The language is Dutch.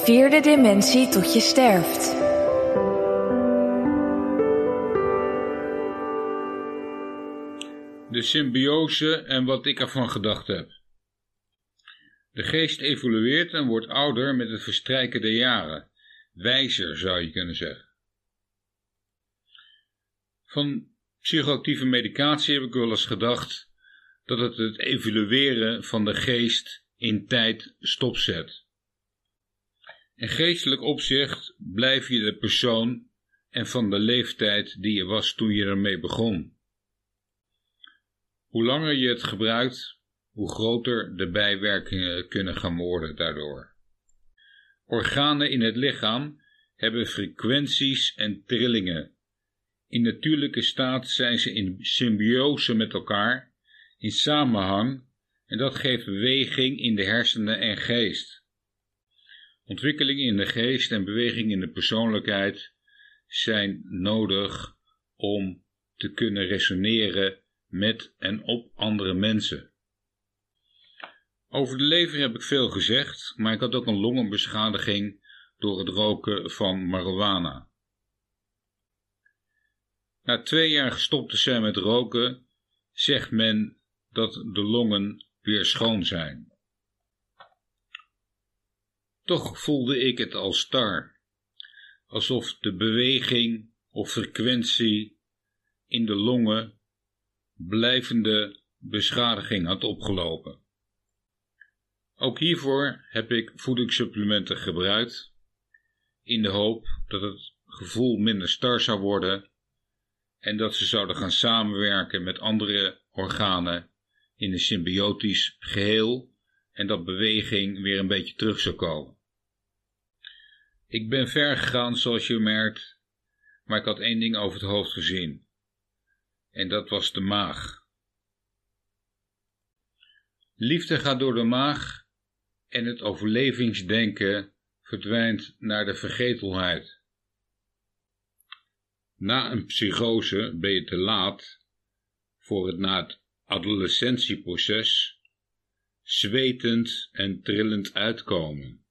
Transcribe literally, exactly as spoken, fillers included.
Vierde dimensie tot je sterft. De symbiose en wat ik ervan gedacht heb. De geest evolueert en wordt ouder met het verstrijken der jaren. Wijzer zou je kunnen zeggen. Van psychoactieve medicatie heb ik wel eens gedacht dat het het evolueren van de geest in tijd stopzet. In geestelijk opzicht blijf je de persoon en van de leeftijd die je was toen je ermee begon. Hoe langer je het gebruikt, hoe groter de bijwerkingen kunnen gaan worden daardoor. Organen in het lichaam hebben frequenties en trillingen. In natuurlijke staat zijn ze in symbiose met elkaar, in samenhang, en dat geeft beweging in de hersenen en geest. Ontwikkelingen in de geest en beweging in de persoonlijkheid zijn nodig om te kunnen resoneren met en op andere mensen. Over de lever heb ik veel gezegd, maar ik had ook een longenbeschadiging door het roken van marijuana. Na twee jaar gestopt te zijn met roken, zegt men dat de longen weer schoon zijn. Toch voelde ik het als star, alsof de beweging of frequentie in de longen blijvende beschadiging had opgelopen. Ook hiervoor heb ik voedingssupplementen gebruikt, in de hoop dat het gevoel minder star zou worden en dat ze zouden gaan samenwerken met andere organen in een symbiotisch geheel en dat beweging weer een beetje terug zou komen. Ik ben ver gegaan zoals je merkt, maar ik had één ding over het hoofd gezien. En dat was de maag. Liefde gaat door de maag en het overlevingsdenken verdwijnt naar de vergetelheid. Na een psychose ben je te laat voor het na het adolescentieproces zwetend en trillend uitkomen.